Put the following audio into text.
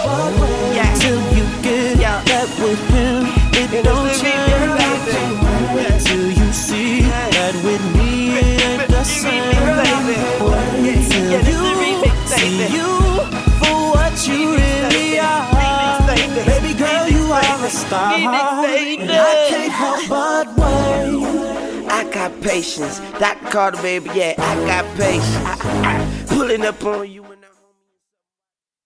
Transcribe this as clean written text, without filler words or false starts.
but wait till you get that with him. It don't change till you see that with me it ain't the same. Wait till you see you for what you really are. Baby girl, you are a star, and I can't help but wait. I got patience. Dr. Carter, baby, yeah, I got patience. Pulling up on you.